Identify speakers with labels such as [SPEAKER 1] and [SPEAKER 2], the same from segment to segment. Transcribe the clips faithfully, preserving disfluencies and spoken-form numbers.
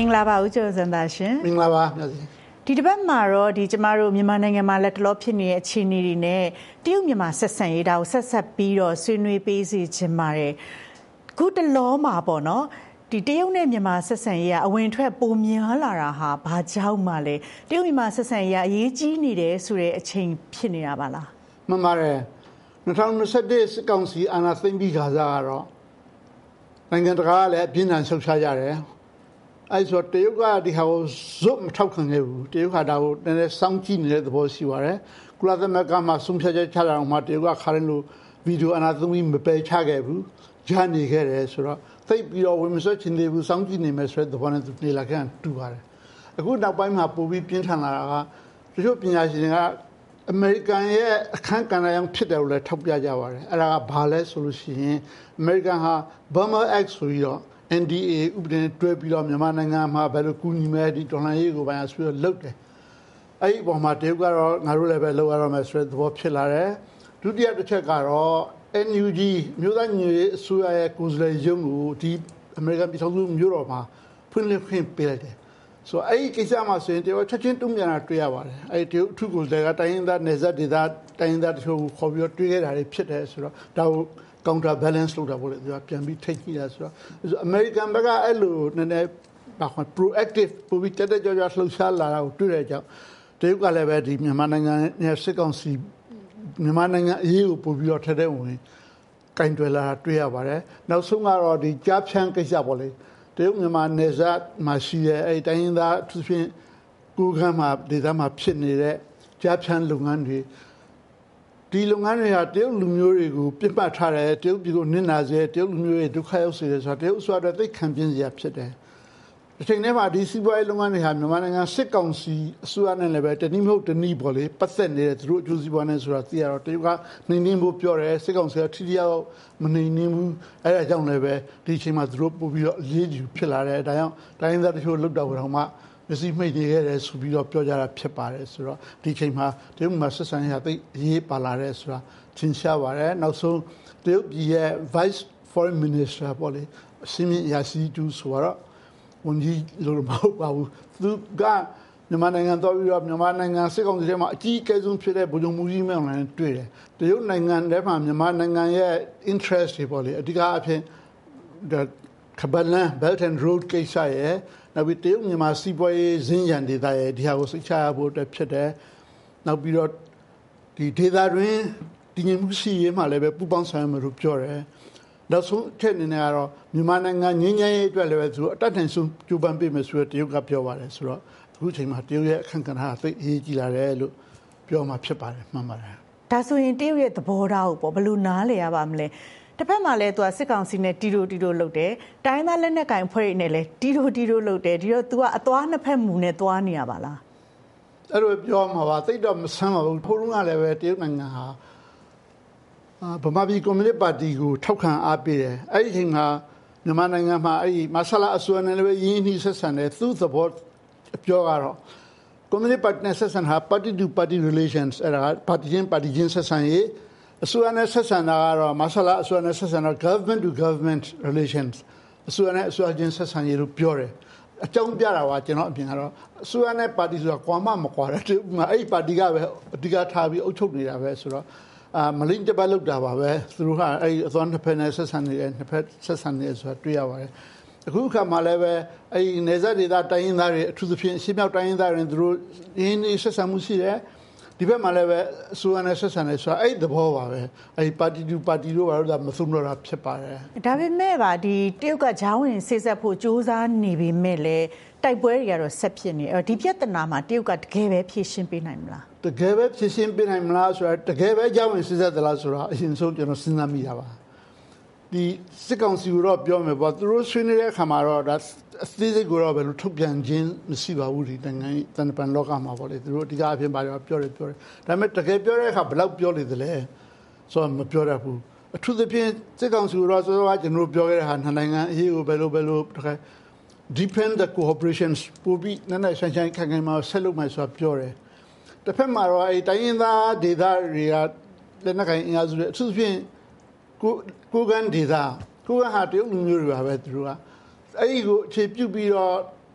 [SPEAKER 1] င်္ဂလာပါဦးကျော်စံသာရှင်
[SPEAKER 2] မင်္ဂလာပါ
[SPEAKER 1] ဒီတစ်ပတ်မှာတော့ဒီကျမတို့မြန်မာနိုင်ငံမှာလက်တလောဖြစ်နေတဲ့အခြေအနေတွေနဲ့တရုတ်မြန်မာဆက်ဆံရေးဒါကိုဆက်ဆက်ပြီးတော့ဆွေးနွေးပေးစီခြင်းပါတယ်ခုတလောမှာပေါ့နော်ဒီတရုတ်နဲ့မြန်မာဆက်ဆံရေးကအဝင်ထွက်ပိုများလာတာဟာဘာကြောင့်မှလဲတရုတ်မြန်မာဆက်ဆံရေးကအရေးကြီးနေတယ်ဆိုတဲ့အချိန်ဖြစ်နေတာပါလား
[SPEAKER 2] မှန်ပါတယ်၂၀၂၁စစ်ကောင်စီအာဏာသိမ်းပြီးခါစားကတော့နိုင်ငံတကာကလည်းအပြင်းထန်လှုပ်ရှားကြတယ်အဲဆိုတရုတ်ကဒီဟာကိုဇွတ်မထောက်ခံခဲ့ဘူးတရုတ်ကဒါကိုနည်းနည်းစောင့်ကြည့်နေတဲ့သဘောရှိပါတယ်ကုလသမဂ္ဂမှာဆုံးဖြတ်ချက်ချတာတော့မှတရုတ်ကခါရင်လို့ဗီဒီယိုအနာသုံးပြီးမပယ်ချခဲ့ဘူးကြားနေခဲ့တယ်ဆိုတော့သိပြီးတော့ဝင်မဆွချင်သေးဘူးစောင့်ကြည့်နေမယ်ဆိုတဲ့သဘောနဲ့သူနေလာခဲ့တူပါတယ်အခုနောက်ပိုင်းမှာပိုပြီးပြင်းထန်လာတာကတချို့ပညာရှင်တွေကအမေရိကန်ရဲ့အခမ်းကဏ္ဍရောဖြစ်တယ်လို့လည်းထောက်ပြကြပါတယ်အဲ့ဒါကဘာလဲဆိုလို့ရှိရင်အမေရိကန်ဟာ Burma Act ဆိုပြီးတော့ N D A ဥပဒေနဲ့တွဲပြီးတော့မြန်မာနိုင်ငံမှာဘယ်လိုကူညီမယ်ဒီဒေါ်လာရေးကိုပိုင်းဆွေးလုပ်တယ်အဲ့ဒီပေါ်မှာတရုတ်ကတော့ငါတို့လည်းပဲလောက်ရမယ်ဆိုတဲ့သဘောဖြစ်လာတယ်ဒုတိယတစ်ချက်ကတော့ N U G မြို့သားညီအစိုးရရဲ့ကိုယ်စားလှယ်ရုံးကိုဒီအမေရိကန်ပြည်ထောင်စုမြို့တော်မှာဖွင့်လှစ်ခွင့်ပေးလိုက်တယ်ဆိုအဲ့ဒီကိစ္စမှာဆိုရင်တရုတ်ချက်ချင်းတုံ့ပြန်တာတွေ့ရပါတယ်အဲ့ဒီတရုတ်အထူးကိုယ်စားလှယ်ကတိုင်းရင်းသားနယ်စပ်ဒေသတိုင်းရင်းသားတချို့ကိုခေါ်ပြီးတော့တွေ့ခဲ့တာတွေဖြစ်တယ်ဆိုတော့ဒါကိုcounter balance လုပ်တာပေါ့လေသူကပြန်ပြီးထိတ်ကြည့်တာဆိုတော့အမေရိကန်ဘက်ကအဲ့လိုနည်းနည်းဘာခေါ် proactive ပိုပြီးတက်တက်ကြွကြွလှုပ်ရှားလာတာကိုတွေ့ရကြတရုတ်ကလည်းပဲဒီမြန်မာနိုင်ငံနဲ့စစ်ကောင်စီမြန်မာနိုင်ငံအရေးကိုပိုပြီးတော့ထက်တဲ့ဝင်ကင်တွယ်လာတာတွေ့ရပါတယ်နောက်ဆုံးကတော့ဒီကြားဖြန်းကိစ္စပေါ့လေတရုတ်မြန်မာနယ်စပ်မှာရှိတဲ့အဲ့တိုင်းရင်းသားသူဖြင့်ကိုကမ်းမှာဒေသမှာဖြစ်နေတဲ့ကြားဖြန်းလုပ်ငန်းတွေဒီလုပ်ငန်းတွေဟာတရုတ်လူမျိုးတွေကိုပြစ်မှတ်ထားတယ်တရုတ်ပြည်ကိုနစ်နာစေတရုတ်လူမျိုးတွေဒုက္ခရောက်စေတယ်ဆိုတာတရုတ်အစိုးရအတွက်သိခံပြင်းစရာဖြစ်တယ်ဒီချိန်ထဲမှာဒီစီးပွားရေးလုပ်ငန်းတွေဟာမြန်မာနိုင်ငံစစ်ကောင်စီအစိုးရနဲ့လည်းပဲတနည်းမဟုတ်တနည်းပေါ့လေပတ်သက်နေတယ်သူတို့အကျိုးစီးပွားနဲ့ဆိုတာသိရတော့တရုတ်ကနှိမ်နှင်းဖို့ပြောတယ်စစ်ကောင်စီကထိထိရောက်မနှိမ်နှင်းဘူးအဲဒါကြောင့်လည်းပဲဒီချိန်မှာသူတို့ပို့ပြီးတော့အရေးကြီးဖြစ်လာတယ်ဒါကြောင့်တိုင်းရင်းသားတချို့လုတော့တော့မှမစီမိတ်နေခဲ့တယ်ဆိုပြီးတော့ပြောကြတာဖြစ်ပါတယ်ဆိုတော့ဒီချိန်မှာတရုတ်မှာဆက်ဆံရေးဟာသိအရေးပါလာတယ်ဆိုတာသင်ရှားပါတယ်နောက်ဆုံးတရုတ်ပြည်ရဲ့ Vice Foreign Minister ပေါ့လေအစီအမံရာစီတူဆိုတော့ဝန်ကြီးလို့မဟုတ်ပါဘူးသူကမြန်မာနိုင်ငံတော်ပြီးတော့မြန်မာနိုင်ငံစစ်ကောင်စီထဲမှာအကြီးအကဲဆုံးဖြစ်တဲ့ဗိုလ်ချုပ်မှုကြီးမင်းအောင်လှိုင်တွေ့တယ်တရုတ်နိုင်ငံထဲမှာမြန်မာနိုင်ငံရဲ့ interest တွေပေါ့လေအဓိကအဖြစ်ခဘလန် Belt and Road ကိစ္စရဲ့နောက်ပြီးတရုတ်မြန်မာစီးပွားရေးဇင်းရံဒေသရဲ့ဒီဟာကိုစိတ်ချရဖို့အတွက်ဖြစ်တယ်နောက်ပြီးတော့ဒီဒေသတွင်းတည်ငြိမ်မှုရှိရေးမှလည်းပဲပူးပေါင်းဆောင်ရွက်မယ်လို့ပြောတယ်နောက်ဆုံးအချက်အနေနဲ့ကတော့မြန်မာနိုင်ငံငြိမ်းချမ်းရေးအတွက်လည်းပဲသူအတတ်နိုင်ဆုံးကြိုးပမ်းပေးမယ်ဆိုတော့တရုတ်ကပြောပါတယ်ဆိုတော့အခုချိန်မှာတရုတ်ရဲ့အခန့်ကဏ္ဍသိအရေးကြီးလာတယ်လို့ပြောမှဖြစ်ပါတယ်မှန်ပါတယ်
[SPEAKER 1] ဒါဆိုရင်တရုတ်ရဲ့သဘောထားကိုပေါ့ဘယ်လိုနားလည်ရပါမလဲတစ်ဖက်မှာလည်းသူကစစ်ကောင်စီနဲ့တီတိုတီတိုလုပ်တယ်တိုင်းသားလက်နက်ကင်ဖွဲ့ရနဲ့လည်းတီတိုတီတိုလုပ်တယ်ဒီတော့ तू ကအသွားနှစ်ဖက်မူနဲ့သွားနေရပါလား
[SPEAKER 2] အဲ့လိုပြောမှာပါသိတော့မဆန်းပါဘူးဖိုးလုံးကလည်းပဲတရုတ်နိုင်ငံဟာဗမာပြည်ကွန်မြူနစ်ပါတီကိုထောက်ခံအားပေးတယ်အဲ့ဒီအချိန်မှာမြန်မာနိုင်ငံမှာအဲ့ဒီမဆလာအစိုးရနဲ့လည်းရင်းနှီးဆက်ဆံတယ်သူ့သဘောပြောကတော့ကွန်မြူနစ်ပါတီနဲ့ဆက်ဆံဟာ party to party relations အဲ့ဒါပါတီချင်းပါတီချင်းဆက်ဆံရေးအစိုးရနဲ့ဆက်ဆံတာကတော့မဆလာအစိုးရနဲ့ဆက်ဆံတော့ government to government relations အစိုးရနဲ့အစိုးရချင်းဆက်ဆံရေးလို့ပြောတယ်အကြောင်းပြတာပါကျွန်တော်အပြင်ကတော့အစိုးရနဲ့ပါတီဆိုတာကွာမမကွာတယ်ဒီမှာအဲ့ဒီပါတီကပဲအဓိကထားပြီးအုပ်ချုပ်နေတာပဲဆိုတော့အာမလိန်တပတ်လောက်တာပါပဲသူတို့ကအဲ့ဒီအသွမ်းတစ်ဖက်နဲ့ဆက်ဆံနေတယ်နှစ်ဖက်ဆက်ဆံနေတယ်ဆိုတာတွေ့ရပါတယ်အခုခါမှလည်းပဲအဲ့ဒီနေဆက်ဒေသတိုင်းရင်းသားတွေအထူးသဖြင့်ရှေ့မြောက်တိုင်းရင်းသားတွေသူတို့ရင်းနှီးဆက်ဆံမှုရှိတယ်ဒီဘက်မှာလည်းပဲအစိုးရနဲ့ဆက်ဆံနေဆိုတာအဲ့ဒီသဘောပါပဲအဲ့ဒီပါတီတူပါတီတို့ဘာလို့ဒါမဆုံးတော့တာဖြစ်ပါတယ်
[SPEAKER 1] ဒါပေမဲ့ပါဒီတရုတ်ကဂျားဝင်ဆေးဆက်ဖို့စ조사နေပေမဲ့လည်းတိုက်ပွဲတွေကတော့ဆက်ဖြစ်နေအဲ့ဒီပြဿနာမှာတရုတ်ကတကယ်ပဲဖြေရှင်းပေးနိုင်မလား
[SPEAKER 2] တကယ်ပဲဖြေရှင်းပေးနိုင်မလားဆိုတာတကယ်ပဲဂျားဝင်ဆေးဆက်သလားဆိုတာအရင်ဆုံးကျွန်တော်စဉ်းစားမိတာပါဒီစစ်ကောင်စီကတော့ပြောမယ်ပေါ့သူတို့ဆွေးနွေးတဲ့အခါမှာတော့ဒါအသေးစိတ်ကိုတော့ဘယ်လိုထုတ်ပြန်ခြင်းမရှိပါဘူးဒီနိုင်ငံတန်ပန်လောကမှာပေါ့လေသူတို့အဓိကအဖြစ်ပါတော့ပြောတယ်ပြောတယ်ဒါပေမဲ့တကယ်ပြောတဲ့အခါဘယ်လောက်ပြောလေသလဲဆိုတော့မပြောတတ်ဘူးအထူးသဖြင့်စစ်ကောင်စီကတော့ဆိုတော့ကျွန်တော်ပြောခဲ့တဲ့ဟာနိုင်ငံအရေးကိုဘယ်လိုဘယ်လိုတကယ် deepen the cooperations ပိုပြီးနည်းနည်းဆိုင်ဆိုင်ခိုင်ခိုင်မှာဆက်လုပ်မယ်ဆိုတာပြောတယ်တစ်ဖက်မှာတော့အဲတိုင်းရင်းသားဒေသတွေကလက်နက်ကိုင်အင်အားစုတွေအထူးသဖြင့်ကိုကိုကန်ဒေသကိုကဟာတရုတ်လူမျိုးတွေပါပဲသူတို့ကအဲ့ဒီကိုအခြေပြုပြီးတော့တ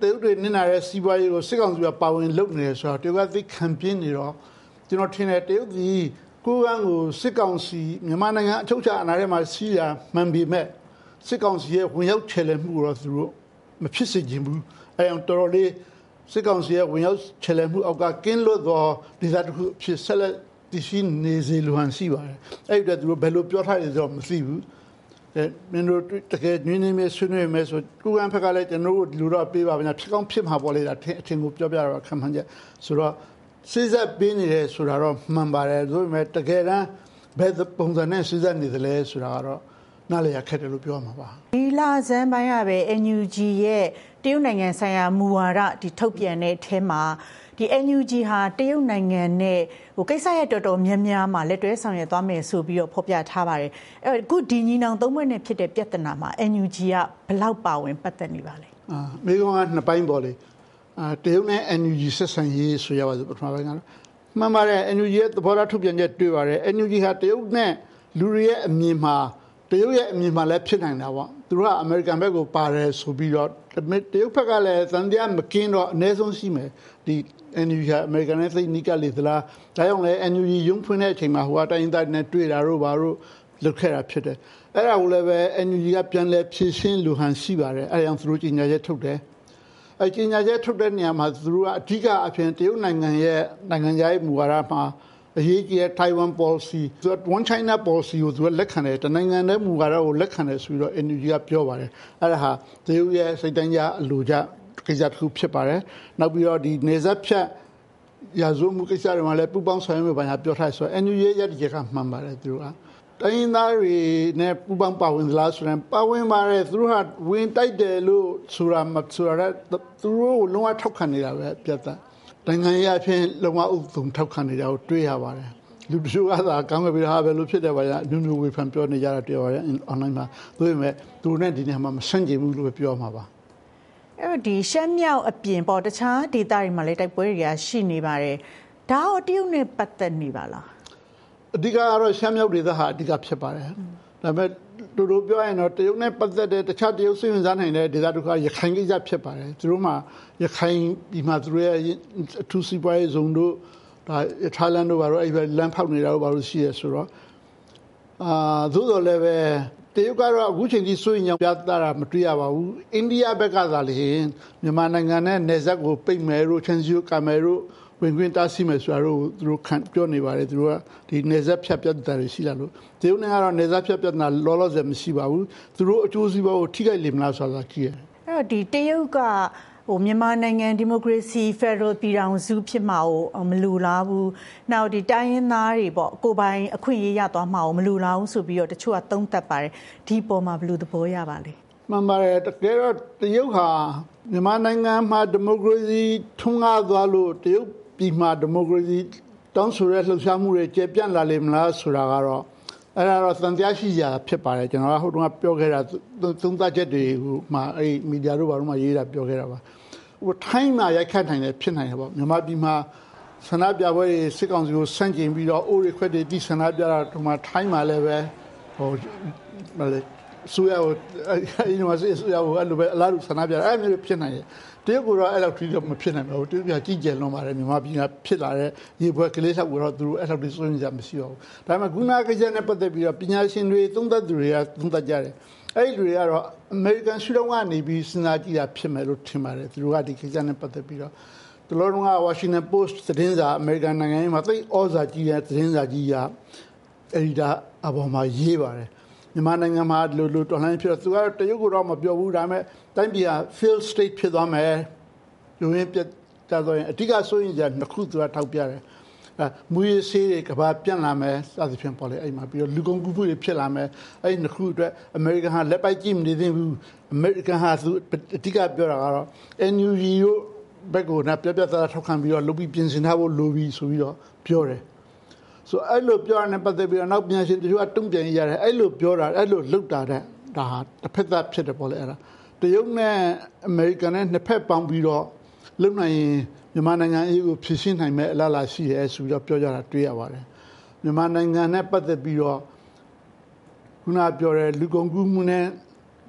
[SPEAKER 2] တရုတ်တွေနင်နာတဲ့စီးပွားရေးကိုစစ်ကောင်စီကပါဝင်လုပ်နေတယ်ဆိုတော့တရုတ်ကသိခံပြင်းနေတော့ကျွန်တော်ထင်တယ်တရုတ်ဒီကိုကန်းကိုစစ်ကောင်စီမြန်မာနိုင်ငံအချုပ်အခြာအာဏာထဲမှာစီးရမှန်ပေမဲ့စစ်ကောင်စီရဲ့ဝင်ရောက်ချယ်လှယ်မှုတော့သူတို့မဖြစ်စေချင်ဘူးအဲအောင်တော်တော်လေးစစ်ကောင်စီရဲ့ဝင်ရောက်ချယ်လှယ်မှုအောက်ကကင်းလွတ်သောဒေသတစ်ခုဖြစ်ဆက်လက်တည်ရှိနေစေလိုဟန်ရှိပါတယ်အဲ့ဒီတော့သူတို့ဘယ်လိုပြောထားရတော့မသိဘူးအဲမင်းတို့တကယ်နင်းနေမယ်ဆွေးနွေးမယ်ဆိုကိုကန်းဖက်ကလည်းကျွန်တော်တို့လူတော့ပေးပါဗျာဖြစ်ကောင်းဖြစ်မှာပေါ့လေဒါအထင်ကိုပြောပြတော့ခံမှန်းချက်ဆိုတော့စစ်ဆက်ပေးနေတယ်ဆိုတာတော့မှန်ပါတယ်ဒါပေမဲ့တကယ်တမ်းဘယ်ပုံစံနဲ့စစ်ဆက်နေသလဲဆိုတာကတော့နားလည်ရခက်တယ်လို့ပြောမှာပါ
[SPEAKER 1] ဒီလာဇန်ပိုင်းရပဲ N U G ရဲ့တရုတ်နိုင်ငံဆိုင်ရာမူဝါဒဒီထုတ်ပြန်တဲ့အထဲမှာဒီ N U G ဟာတရုတ်နိုင်ငံနဲ့ဟိုကိစ္စရဲ့တော်တော်များများမှာလက်တွဲဆောင်ရွက်သွားမယ်ဆိုပြီးတော့ဖော်ပြထားပါတယ်အဲ့အခုဒီညီနောင်သုံးဘက်နဲ့ဖြစ်တဲ့ပြဿနာမှာ N U G ကဘယ်လောက်ပါဝင်ပတ်သက်နေပါလဲ
[SPEAKER 2] အာမိကောင်ကနှစ်ပိုင်းပေါ်လေအာတရုတ်နဲ့ N U G ဆက်ဆံရေးဆိုရပါစို့ပထမပိုင်းကတော့မှန်ပါတယ် N U G ရဲ့သဘောထားထုတ်ပြန်ချက်တွေ့ပါတယ် N U G ဟာတရုတ်နဲ့လူတွေရဲ့အမြင်မှာတရုတ်ရဲ့အမြင်မှာလည်းဖြစ်နိုင်တာပေါ့သူတို့ကအမေရိကန်ဘက်ကိုပါတယ်ဆိုပြီးတော့တရုတ်ဘက်ကလည်းသံတရားမကင်းတော့အနည်းဆုံးရှိမယ်ဒီ N U G ကအမေရိကန်နဲ့သိနိကလေသလားဒါကြောင့်လည်း N U G ရုံးဖွင့်တဲ့အချိန်မှာဟိုအတိုင်းအတိုင်းနဲ့တွေ့တာတို့ဘာတို့လုပ်ခဲ့တာဖြစ်တယ်အဲ့ဒါကိုလည်းပဲ N U G ကပြန်လဲဖြည့်ရှင်းလူဟန်ရှိပါတယ်အဲ့ဒါကြောင့်သူတို့ကြီးညာချက်ထုတ်တယ်အဲ့ကြီးညာချက်ထုတ်တဲ့နေရာမှာသူတို့ကအဓိကအဖြစ်တရုတ်နိုင်ငံရဲ့နိုင်ငံရေးမူဝါဒမှာအရေးကြီးတဲ့ Taiwan policy သူက one China policy ကိုသူကလက်ခံတယ်တနိုင်ငံနဲ့မူဝါဒကိုလက်ခံတယ်ဆိုပြီးတော့ N U G ကပြောပါတယ်အဲ့ဒါဟာတရုတ်ရဲ့စိတ်တိုင်းကြအလိုကြကိစ္စတစ်ခုဖြစ်ပါတယ်နောက်ပြီးတော့ဒီနေဆက်ဖြတ်ရာဇဝမှုကိစ္စတွေမှာလည်းပူပေါင်းဆောင်ရွက်မှုဘာညာပြောထားဆိုတော့ N U G ရဲ့ရည်ရည်ကမှန်ပါတယ်သူတို့ကတိုင်းသားတွေနဲ့ပူပေါင်းပါဝင်သလားဆိုရင်ပါဝင်ပါတယ်သူတို့ဟာဝင်တိုက်တယ်လို့ဆိုတာမဆိုတာသူတို့ကိုလုံးဝထောက်ခံနေတာပဲပြတ်သားနိုင်ငံရေးအဖြစ်လုံးဝဥပဒေထောက်ခံနေတာကိုတွေ့ရပါတယ်လူတချို့ကသာကောင်းပြီးဟာပဲလို့ဖြစ်တယ်ပါရအမျိုးမျိုးဝေဖန်ပြောနေကြတာတွေ့ရတယ် online မှာသို့ပေမဲ့သူတို့နဲ့ဒီနေ့မှာမဆန့်ကျင်ဘူးလို့ပြောမှာပါ
[SPEAKER 1] အဲ့ဒီရှမ်းမြောက်အပြင်ပေါ်တခြားဒေသတွေမှာလည်းတိုက်ပွဲတွေကရှိနေပါတယ်ဒါတော့တရုတ်နဲ့ပတ်သက်နေပါလား
[SPEAKER 2] အဓိကကတော့ရှမ်းမြောက်ဒေသဟာအဓိကဖြစ်ပါတယ်ဒါပေမဲ့တို့တို့ပြောရင်တော့တရုတ်နဲ့ပတ်သက်တဲ့တခြားတရုတ်စိတ်ဝင်စားနိုင်တဲ့ဒေသတွေကရခိုင်ကိစ္စဖြစ်ပါတယ်သူတို့မှာရခိုင်ဒီမှာသူတို့ရဲ့အထူးစီးပွားရေးဇုံတို့ဒါထိုင်းလန်တို့ဘာလို့အဲ့ဘက်လမ်းဖောက်နေတာတို့ဘာလို့ရှိရဆိုတော့အာသို့တော်လည်းပဲတရုတ်ကတော့အခုချိန်ကြီးစိုးရင်ပြသတာမတွေ့ရပါဘူးအိန္ဒိယဘက်ကသာလေမြန်မာနိုင်ငံနဲ့နယ်စပ်ကိုပိတ်မယ်လို့ချန်စီယိုကာမယ်လို့ဝင်ခွင့်တားဆီးမယ်ဆိုတာတို့သူတို့ခံပြောနေပါတယ်သူတို့ကဒီနေဆက်ဖြတ်ပြတ်တာတွေရှိလာလို့တရုတ်နိုင်ငံကတော့နေဆက်ဖြတ်ပြတ်တာလောလောဆယ်မရှိပါဘူးသူတို့အကျိုးစီးပွားကိုထိခိုက်လိမ့်မလားဆိုတာကြည့်ရတယ်
[SPEAKER 1] အဲ့တော့ဒီတရုတ်ကဟိုမြန်မာနိုင်ငံဒီမိုကရေစီဖက်ဒရယ်ပြည်ထောင်စုဖြစ်မှာကိုမလိုလားဘူးနောက်ဒီတိုင်းရင်းသားတွေပေါ့ကိုပိုင်အခွင့်အရေးရသွားမှာကိုမလိုလားဘူးဆိုပြီးတော့တချို့ကသုံးသပ်ပါတယ်ဒီပေါ်မှာဘယ်လိုသဘောရပါလဲ
[SPEAKER 2] မှန်ပါတယ်တကယ်တော့တရုတ်ဟာမြန်မာနိုင်ငံမှာဒီမိုကရေစီထွန်းကားသွားလို့တရုတ်ပြည်မှာဒီမိုကရေစီတောင်းဆိုတဲ့လှုပ်ရှားမှုတွေကျေပြန့်လာလိမ့်မလားဆိုတာကတော့အဲ့ဒါတော့သံတရားရှိရာဖြစ်ပါတယ်ကျွန်တော်ကဟိုတုန်းကပြောခဲ့တာသုံးသပ်ချက်တွေဟိုမှာအဲ့မီဒီယာတို့ဘာလို့မှရေးတာပြောခဲ့တာပါဟိုထိုင်းမှာရိုက်ခတ်နိုင်တယ်ဖြစ်နိုင်တယ်ပေါ့မြန်မာပြည်မှာဆန္ဒပြပွဲတွေစစ်ကောင်စီကိုဆန့်ကျင်ပြီးတော့အိုးရခွက်တွေတိဆန္ဒပြတာဒီမှာထိုင်းမှာလည်းပဲဟိုမလဲဆိုရအဲ့ဒီမှာဆိုရအဲ့လိုပဲအလားတူဆန္ဒပြအဲ့မျိုးဖြစ်နိုင်တယ်တရုတ်ကတော့အဲ့လောက်ထိတော့မဖြစ်နိုင်ပါဘူးတရုတ်ကကြီးကျယ်လွန်ပါတယ်မြန်မာပြည်ကဖြစ်လာတဲ့ရေပွဲကလေးဆောက်တော့သူတို့အဲ့လောက်ထိစိုးရင်ကြမရှိပါဘူးဒါပေမဲ့ခုနကကြတဲ့ပတ်သက်ပြီးတော့ပညာရှင်တွေသုံးသပ်သူတွေကသုံးသပ်ကြတယ်အဲ့ဒီတွေကတော့အမေရိကန်ရှုထောင့်ကနေပြီးစဉ်းစားကြည့်တာဖြစ်မယ်လို့ထင်ပါတယ်သူတို့ကဒီကိစ္စနဲ့ပတ်သက်ပြီးတော့ဒီလိုတော့ Washington Post သတင်းစာအမေရိကန်နိုင်ငံရေးမှာသိဩဇာကြီးတဲ့သတင်းစာကြီးကအဲ့ဒီဒါအပေါ်မှာရေးပါတယ်မြန်မာနိုင်ငံမှာလိုလိုတော်လှန်ဖြစ်တော့သူကတရုတ်ကတော့မပြောဘူးဒါပေမဲ့တိုင်းပြည်က failed state ဖြစ်သွားမယ်ရုံးရပြတ်သွားရင်အဓိကဆိုရင်じゃနှစ်ခုသူကထောက်ပြတယ်အဲမူရစေးတွေကဘာပြန့်လာမယ်စသဖြင့်ပေါ်လေအဲ့မှာပြီးတော့လူကုန်ကူးမှုတွေဖြစ်လာမယ်အဲ့နှစ်ခုအတွက်အမေရိကန်ဟာလက်ပိုက်ကြည့်မနေသင့်ဘူးအမေရိကန်ဟာသူအဓိကပြောတာကတော့ N U G ကိုဘက်ကနာပြပြသားထောက်ခံပြီးတော့လုပ်ပြီးပြင်ဆင်ထားဖို့လိုပြီးဆိုပြီးတော့ပြောတယ်ဆိုအဲ့လိုပြောရတဲ့ပတ်သက်ပြီးတော့နောက်ပြန်ရှင်တချို့ကတုံ့ပြန်ရတယ်အဲ့လိုပြောတာအဲ့လိုလုပ်တာတဲ့ဒါဟာတစ်ဖက်သားဖြစ်တယ်ပေါ့လေအဲ့ဒါတရုတ်နဲ့အမေရိကန်နဲ့နှစ်ဖက်ပေါင်းပြီးတော့လုံနိုင်ရင်မြန်မာနိုင်ငံအရေးကိုဖြည့်ရှင်းနိုင်မဲ့အလားအလာရှိရဲဆိုပြီးတော့ပြောကြတာတွေ့ရပါတယ်မြန်မာနိုင်ငံနဲ့ပတ်သက်ပြီးတော့ခုနပြောတဲ့လူကုန်ကူးမှုနဲ့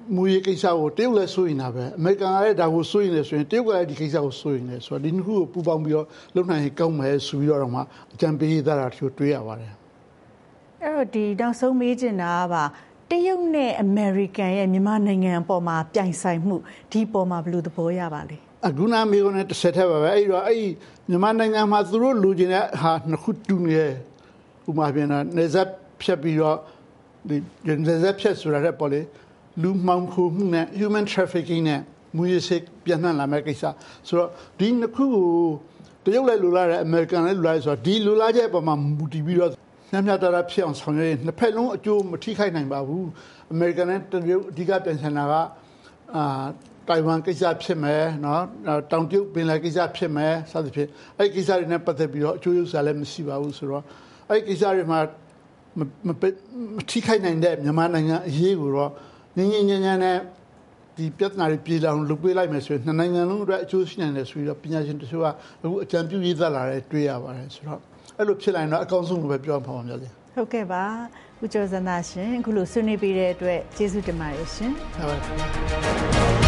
[SPEAKER 2] မူရေးကိစ္စကိုတရုတ်လည်းစိုးရင်တာပဲအမေရိကန်ကလည်းဒါကိုစိုးရင်လည်းဆိုရင်တရုတ်ကလည်းဒီကိစ္စကိုစိုးရင်လည်းဆိုတော့ဒီနှစ်ခုကိုပူးပေါင်းပြီးတော့လုပ်နိုင်ရင်ကောင်းမယ်ဆိုပြီးတော့မှအကြံပေးသားတာတို့တွေ့ရပါတယ်
[SPEAKER 1] အဲ့တော့ဒီနောက်ဆုံးမေးချင်တာကပါတရုတ်နဲ့အမေရိကန်ရဲ့မြန်မာနိုင်ငံအပေါ်မှာပြိုင်ဆိုင်မှုဒီပေါ်မှာဘယ်လိုသဘောရပါလဲ
[SPEAKER 2] အခုနာမေကိုနဲ့တစ်ဆက်ထက်ပါပဲအဲ့တော့အဲ့မြန်မာနိုင်ငံမှာသူတို့လူချင်းတဲ့ဟာနှစ်ခုတူနေတယ်ဥပမာပြန်တော့နေဆက်ဖြတ်ပြီးတော့ဒီနေဆက်ဖြတ်ဆိုတာတဲ့ပေါ်လေလူမှောင်ခိုမှုနဲ့ human trafficking နဲ့မူရစ်ပြန်နှံ့လာမဲ့ကိစ္စဆိုတော့ဒီနှစ်ခုကိုတရုတ်လည်းလူလာတယ်အမေရိကန်လည်းလူလာတယ်ဆိုတော့ဒီလူလာတဲ့အပေါ်မှာမူတည်ပြီးတော့ညံ့ညတာဖြစ်အောင်ဆောင်ရွက်ရင်နှစ်ဖက်လုံးအကျိုးမထိခိုက်နိုင်ပါဘူးအမေရိကန်နဲ့တရုတ်အဓိကပြန်ဆန်တာကအာတိုင်ဝမ်ကိစ္စဖြစ်မယ်နော်တောင်တရုတ်ပင်လယ်ကိစ္စဖြစ်မယ်စသဖြင့်အဲ့ဒီကိစ္စတွေနဲ့ပတ်သက်ပြီးတော့အကျိုးရစားလည်းမရှိပါဘူးဆိုတော့အဲ့ဒီကိစ္စတွေမှာမထိခိုက်နိုင်တဲ့မြန်မာနိုင်ငံအရေးကိုတော့ငင်းငင်းညံ့ညံ့နဲ့ဒီပြဿနာတွေပြေလောင်လုပ်ပေးလိုက်မယ်ဆိုရင်နှစ်နိုင်ငံလုံးအတွက်အကျိုးရှိနိုင်တယ်ဆိုပြီးတော့ပညာရှင်တချို့ကအခုအကြံပြုရေးသားလာတယ်တွေ့ရပါတယ်ဆိုတော့အဲ့လိုဖြစ်လာရင်တော့အကောင်းဆုံးလို့ပဲပြောမှာပါများလေ
[SPEAKER 1] ဟုတ်ကဲ့ပါဦးကျော်ဇံသာရှင်အခုလိုဆွေးနွေးပေးတဲ့အတွက်ကျေးဇူးတင်ပါတယ်ရှင်
[SPEAKER 2] ဟုတ်ပါ